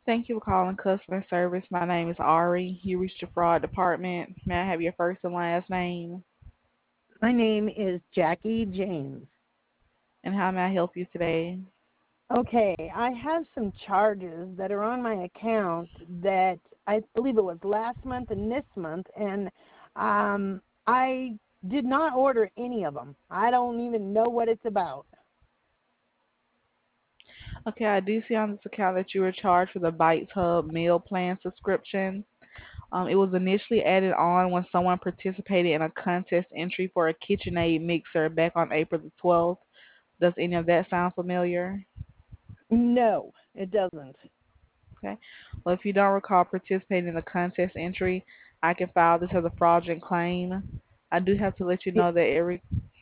Thank you for calling customer service. My name is Ari. You reached the fraud department. May I have your first and last name? My name is Jackie James. And how may I help you today? Okay, I have some charges that are on my account that I believe it was last month and this month, and I did not order any of them. I don't even know what it's about. Okay, I do see on this account that you were charged for the Bites Hub meal plan subscription. It was initially added on when someone participated in a contest entry for a KitchenAid mixer back on April the 12th. Does any of that sound familiar? No, it doesn't. Okay. Well, if you don't recall participating in the contest entry, I can file this as a fraudulent claim. I do have to let you Y- know that every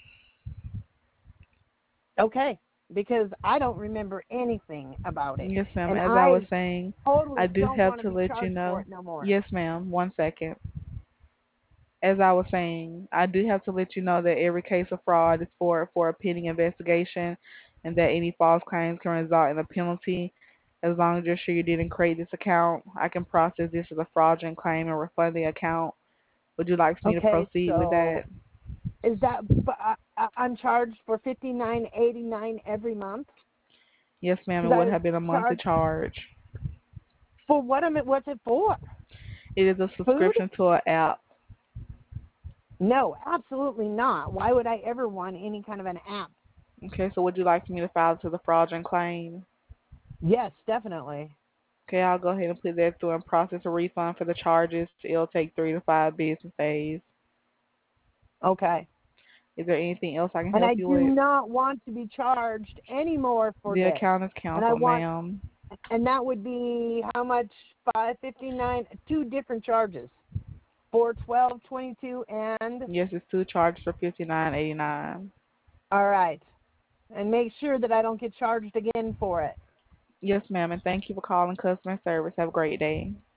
Okay, because I don't remember anything about it, Yes, ma'am. and As I was I saying, I totally do don't have want to to be let you charged for know. it no more. Yes, ma'am. One second. As I was saying, I do have to let you know that every case of fraud is for a pending investigation, and that any false claims can result in a penalty. As long as you're sure you didn't create this account, I can process this as a fraudulent claim and refund the account. Would you like me to Okay, proceed with that? so is that I'm charged for $59.89 every month? Yes, ma'am. It Because I would was have been a monthly charged charge. for what am it? What's it for? It is a Food? subscription to an app. No, absolutely not. Why would I ever want any kind of an app? Okay, so would you like me to file it to the fraudulent claim? Yes, definitely. Okay, I'll go ahead and put that through and process a refund for the charges. It'll take 3 to 5 business days. Okay. Is there anything else I can And help I you do with? not want to be charged any more for The this. account is And I canceled, want, ma'am. and that would be how much? 559. Two different charges. 412, 22, and Yes, it's two charges for 59.89. all right. And make sure that I don't get charged again for it. Yes, ma'am, and thank you for calling customer service. Have a great day.